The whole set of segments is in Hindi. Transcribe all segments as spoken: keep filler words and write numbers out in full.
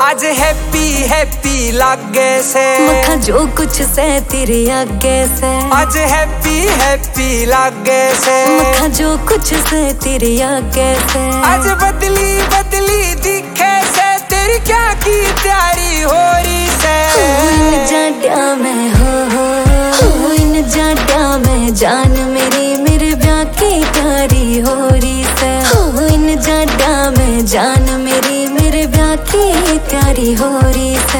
आज हैप्पी हैप्पी लागे से मखा जो कुछ से तेरे आगे से। आज हैप्पी हैप्पी लागे से मखा जो कुछ से तेरे आगे से। आज बदली बदली दिखे से तेरी क्या की तैयारी हो रही से। इन जाड्या में हो हो हो इन जाड्या में जान मेरी मेरे ब्याह की तैयारी हो रही से। हो इन जाड्या में जान मेरी मेरे ब्याह की तैयारी हो रही से।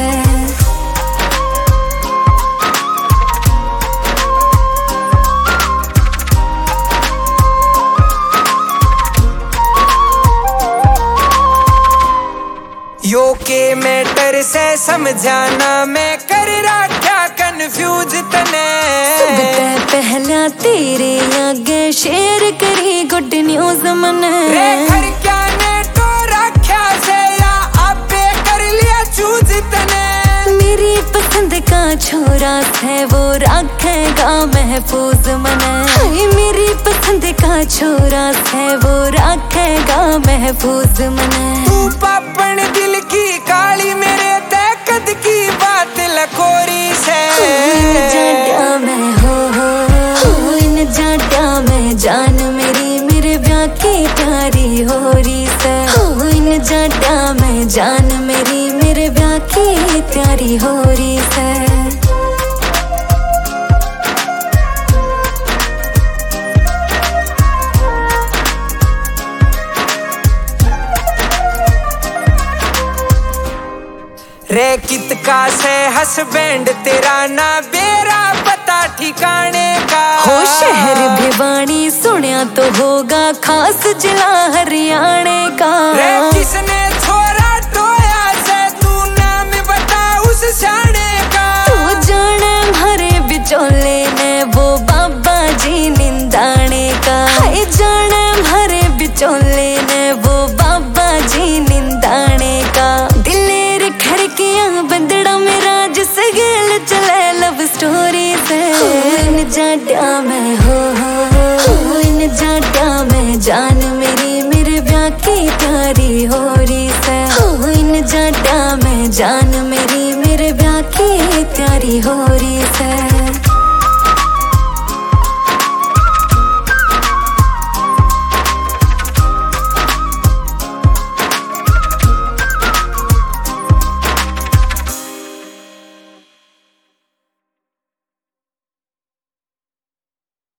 यो के मैटर से समझाना मैं कर रखा कंफ्यूज तने। सबसे पहला तेरे आगे शेयर करी गुड न्यूज मने। रे घर क्या ने तो रखा से या आपे कर लिया चूज तने। मेरी पसंद का छोरा है वो रखेगा महफूज मने। हाय मेरी पसंद का छोरा है वो रखेगा महफूज मने। तू पापन दिल की काली मेरे ते कद की बात लकोरी से। इन जाड्या में हो हो हो इन जाड्या में जान मेरी मेरे ब्याह की तैयारी हो रही से। हो इन जाड्या में जान मेरी मेरे ब्याह की तैयारी हो रही से। रे कितका से हस्बैंड तेरा ना बेरा पता ठिकाने का। हो शहर भिवानी सुनिया तो होगा खास जिला हरियाणे का। रे किसने छोरा टोया से तू नाम बता उस शाने का। तू जाने हमारे बिचौले ने वो बाबा जी निंदाने का। हाय जाने हमारे बिचौले ने वो बाबा जी निंदाने का। दिलेर खड़कियां बंदड़ा मेरा जिस गेल चले लव स्टोरी से। इन जाड्या में हो हो हो इन जाड्या में जान मेरी मेरे ब्याह की तैयारी हो रही से। हो इन जाड्या में जान मेरी मेरे ब्याह की तैयारी हो रही से।